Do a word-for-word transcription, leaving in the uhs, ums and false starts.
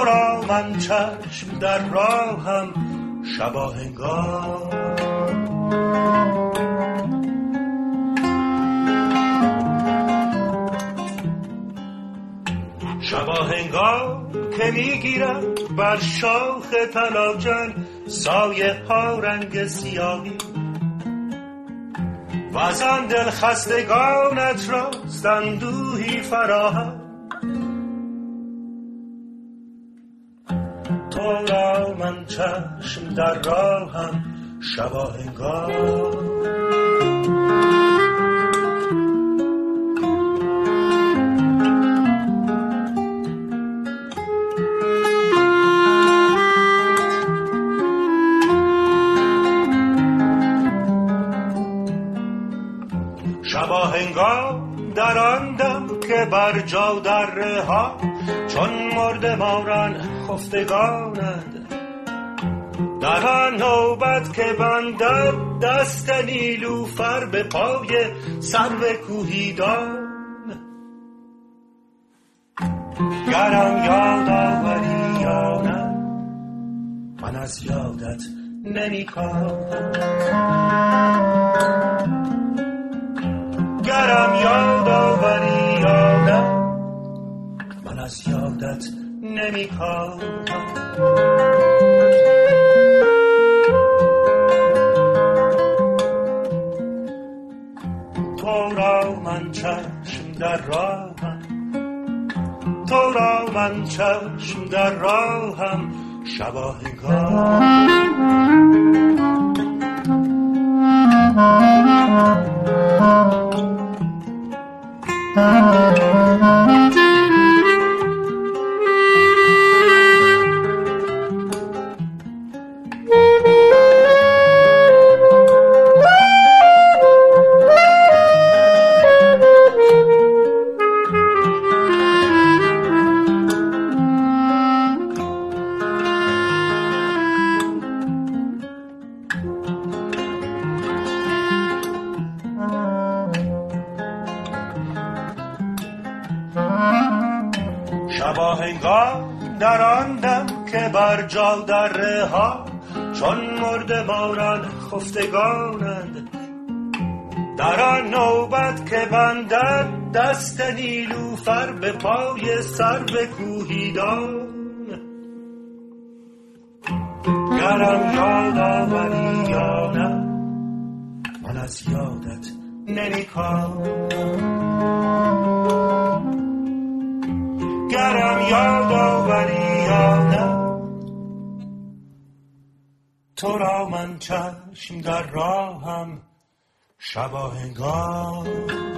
تو را من چشم در راهم شباهنگار. شباهنگار که میگیرد بر شاخ تلاجن سایه ها رنگ سیاهی و از آن دل خستگانت راست اندوهی فراهم. تو را من چشم در راهم شباهنگار. شباهنگار در آن دم که بر جا دره ها چون مرده ماران خفتگانند، در آن نوبت که بندد دست نیلوفر به پای سرو کوهیدان. گرم یاد آوری یا نه من از یادت نمی کاهم. گرم یاد آوری یا نه من از یادت نمی کاهم. تو را من چشم در راهم، تو را من چشم در راهم شباهنگار. شباهنگار در آن دم که بر جا دره ها چون مرده ماران خفتگانند، در آن نوبت که بندد دست نیلوفر به پای سرو کوهیدان. گرم یاد آوری یا نه من از یادت نمی کاهم. گرم یاد آوری یا نه تو را من چشم در راهم شباهنگار.